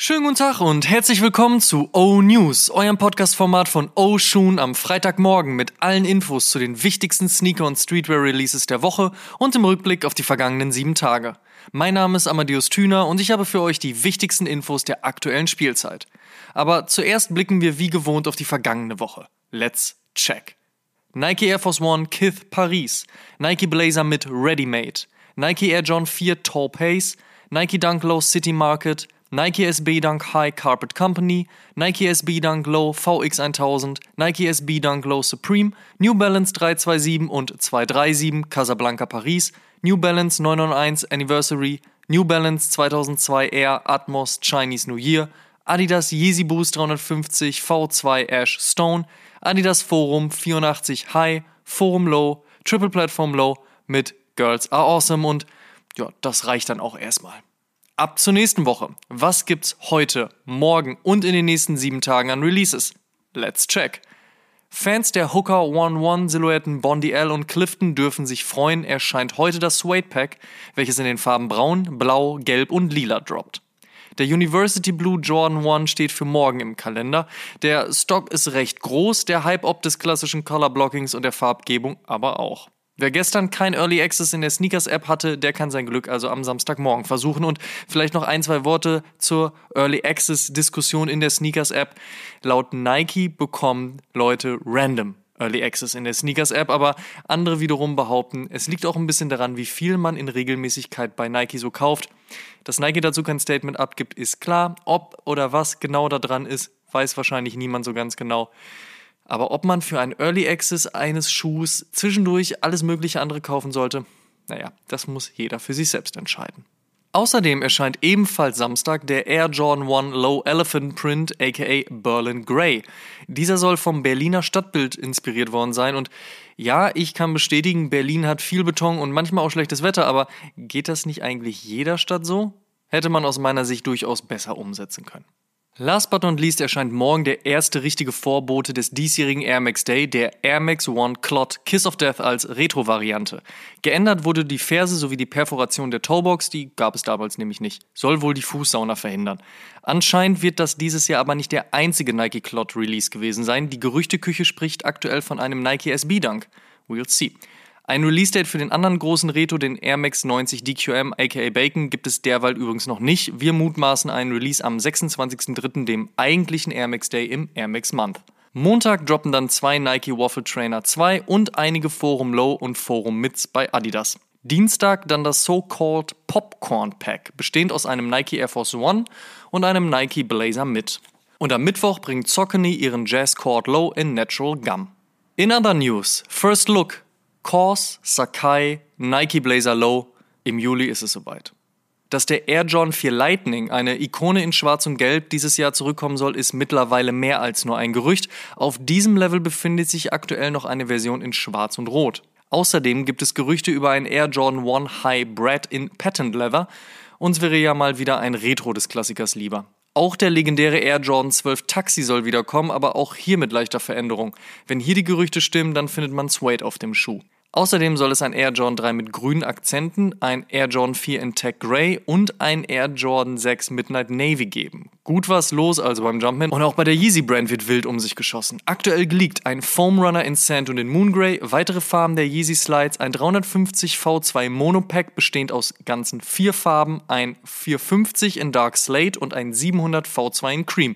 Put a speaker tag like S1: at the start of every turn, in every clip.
S1: Schönen guten Tag und herzlich willkommen zu O-News, eurem Podcast-Format von O-Shoon am Freitagmorgen mit allen Infos zu den wichtigsten Sneaker- und Streetwear-Releases der Woche und im Rückblick auf die vergangenen 7 Tage. Mein Name ist Amadeus Thüner und ich habe für euch die wichtigsten Infos der aktuellen Spielzeit. Aber zuerst blicken wir wie gewohnt auf die vergangene Woche. Let's check. Nike Air Force One Kith Paris, Nike Blazer mit Ready Made, Nike Air John 4 Tall Pace, Nike Dunk Low City Market, Nike SB Dunk High Carpet Company, Nike SB Dunk Low VX1000, Nike SB Dunk Low Supreme, New Balance 327 und 237 Casablanca Paris, New Balance 991 Anniversary, New Balance 2002 Air Atmos Chinese New Year, Adidas Yeezy Boost 350 V2 Ash Stone, Adidas Forum 84 High, Forum Low, Triple Platform Low mit Girls Are Awesome und ja, das reicht dann auch erstmal. Ab zur nächsten Woche. Was gibt's heute, morgen und in den nächsten 7 Tagen an Releases? Let's check. Fans der Hooker 1-1 Silhouetten Bondi L und Clifton dürfen sich freuen, erscheint heute das Suede Pack, welches in den Farben Braun, Blau, Gelb und Lila droppt. Der University Blue Jordan 1 steht für morgen im Kalender. Der Stock ist recht groß, der Hype-Ob des klassischen Color-Blockings und der Farbgebung aber auch. Wer gestern kein Early Access in der Sneakers-App hatte, der kann sein Glück also am Samstagmorgen versuchen. Und vielleicht noch 1-2 Worte zur Early Access-Diskussion in der Sneakers-App. Laut Nike bekommen Leute random Early Access in der Sneakers-App, aber andere wiederum behaupten, es liegt auch ein bisschen daran, wie viel man in Regelmäßigkeit bei Nike so kauft. Dass Nike dazu kein Statement abgibt, ist klar. Ob oder was genau da dran ist, weiß wahrscheinlich niemand so ganz genau. Aber ob man für ein Early Access eines Schuhs zwischendurch alles mögliche andere kaufen sollte, naja, das muss jeder für sich selbst entscheiden. Außerdem erscheint ebenfalls Samstag der Air Jordan 1 Low Elephant Print aka Berlin Grey. Dieser soll vom Berliner Stadtbild inspiriert worden sein und ja, ich kann bestätigen, Berlin hat viel Beton und manchmal auch schlechtes Wetter, aber geht das nicht eigentlich jeder Stadt so? Hätte man aus meiner Sicht durchaus besser umsetzen können. Last but not least erscheint morgen der erste richtige Vorbote des diesjährigen Air Max Day, der Air Max One Clot Kiss of Death als Retro-Variante. Geändert wurde die Ferse sowie die Perforation der Toebox, die gab es damals nämlich nicht. Soll wohl die Fußsauna verhindern. Anscheinend wird das dieses Jahr aber nicht der einzige Nike Clot Release gewesen sein. Die Gerüchteküche spricht aktuell von einem Nike SB Dunk. We'll see. Ein Release-Date für den anderen großen Retro, den Air Max 90 DQM aka Bacon, gibt es derweil übrigens noch nicht. Wir mutmaßen einen Release am 26.03., dem eigentlichen Air Max Day im Air Max Month. Montag droppen dann 2 Nike Waffle Trainer 2 und einige Forum Low und Forum Mids bei Adidas. Dienstag dann das so-called Popcorn Pack, bestehend aus einem Nike Air Force One und einem Nike Blazer Mid. Und am Mittwoch bringt Saucony ihren Jazz Cord Low in Natural Gum. In other news, First Look. KAWS, Sacai, Nike Blazer Low, im Juli ist es soweit. Dass der Air Jordan 4 Lightning, eine Ikone in Schwarz und Gelb, dieses Jahr zurückkommen soll, ist mittlerweile mehr als nur ein Gerücht. Auf diesem Level befindet sich aktuell noch eine Version in Schwarz und Rot. Außerdem gibt es Gerüchte über ein Air Jordan 1 High Bred in Patent Leather. Uns wäre ja mal wieder ein Retro des Klassikers lieber. Auch der legendäre Air Jordan 12 Taxi soll wiederkommen, aber auch hier mit leichter Veränderung. Wenn hier die Gerüchte stimmen, dann findet man Suede auf dem Schuh. Außerdem soll es ein Air Jordan 3 mit grünen Akzenten, ein Air Jordan 4 in Tech Grey und ein Air Jordan 6 Midnight Navy geben. Gut was los also beim Jumpman und auch bei der Yeezy Brand wird wild um sich geschossen. Aktuell geleakt ein Foam Runner in Sand und in Moon Grey, weitere Farben der Yeezy Slides, ein 350 V2 Monopack bestehend aus ganzen 4 Farben, ein 450 in Dark Slate und ein 700 V2 in Cream.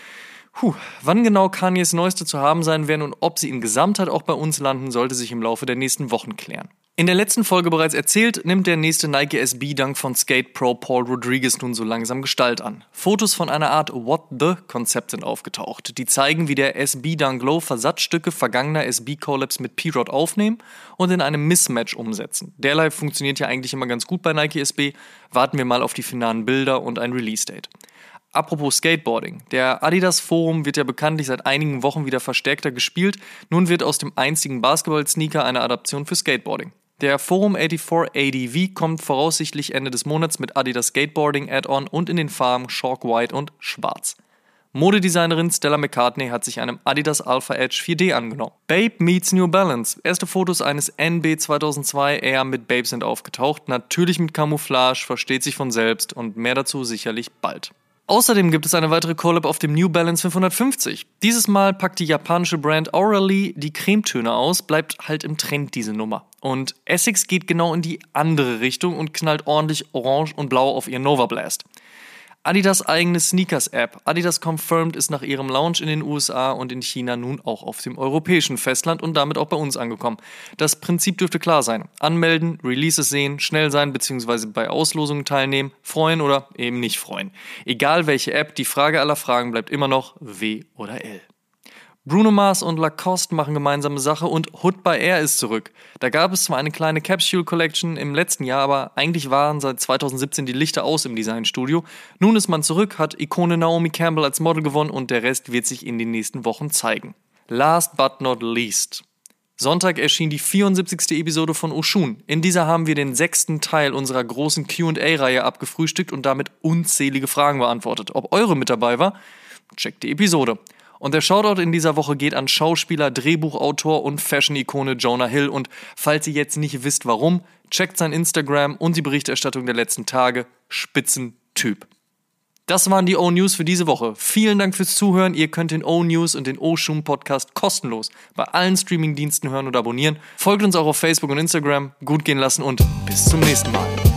S1: Wann genau Kanyes Neueste zu haben sein werden und ob sie in Gesamtheit auch bei uns landen, sollte sich im Laufe der nächsten Wochen klären. In der letzten Folge bereits erzählt, nimmt der nächste Nike SB Dunk von Skate Pro Paul Rodriguez nun so langsam Gestalt an. Fotos von einer Art What the-Konzept sind aufgetaucht, die zeigen, wie der SB Dunk Low Versatzstücke vergangener SB Collabs mit P-Rod aufnehmen und in einem Mismatch umsetzen. Derlei funktioniert ja eigentlich immer ganz gut bei Nike SB, warten wir mal auf die finalen Bilder und ein Release-Date. Apropos Skateboarding. Der Adidas Forum wird ja bekanntlich seit einigen Wochen wieder verstärkter gespielt. Nun wird aus dem einzigen Basketball-Sneaker eine Adaption für Skateboarding. Der Forum 84 ADV kommt voraussichtlich Ende des Monats mit Adidas Skateboarding Add-on und in den Farben Chalk White und Schwarz. Modedesignerin Stella McCartney hat sich einem Adidas Alpha Edge 4D angenommen. Babe meets New Balance. Erste Fotos eines NB 2002 Air mit Babe sind aufgetaucht. Natürlich mit Camouflage, versteht sich von selbst und mehr dazu sicherlich bald. Außerdem gibt es eine weitere Collab auf dem New Balance 550. Dieses Mal packt die japanische Brand Aurally die Cremetöne aus, bleibt halt im Trend diese Nummer. Und Essex geht genau in die andere Richtung und knallt ordentlich orange und blau auf ihr Nova Blast. Adidas eigene Sneakers-App. Adidas Confirmed ist nach ihrem Launch in den USA und in China nun auch auf dem europäischen Festland und damit auch bei uns angekommen. Das Prinzip dürfte klar sein. Anmelden, Releases sehen, schnell sein bzw. bei Auslosungen teilnehmen, freuen oder eben nicht freuen. Egal welche App, die Frage aller Fragen bleibt immer noch W oder L. Bruno Mars und Lacoste machen gemeinsame Sache und Hood by Air ist zurück. Da gab es zwar eine kleine Capsule Collection im letzten Jahr, aber eigentlich waren seit 2017 die Lichter aus im Designstudio. Nun ist man zurück, hat Ikone Naomi Campbell als Model gewonnen und der Rest wird sich in den nächsten Wochen zeigen. Last but not least. Sonntag erschien die 74. Episode von Oshun. In dieser haben wir den 6. Teil unserer großen Q&A-Reihe abgefrühstückt und damit unzählige Fragen beantwortet. Ob eure mit dabei war? Checkt die Episode. Und der Shoutout in dieser Woche geht an Schauspieler, Drehbuchautor und Fashion-Ikone Jonah Hill. Und falls ihr jetzt nicht wisst, warum, checkt sein Instagram und die Berichterstattung der letzten Tage. Spitzentyp. Das waren die O-News für diese Woche. Vielen Dank fürs Zuhören. Ihr könnt den O-News und den O-Shoom Podcast kostenlos bei allen Streaming-Diensten hören und abonnieren. Folgt uns auch auf Facebook und Instagram. Gut gehen lassen und bis zum nächsten Mal.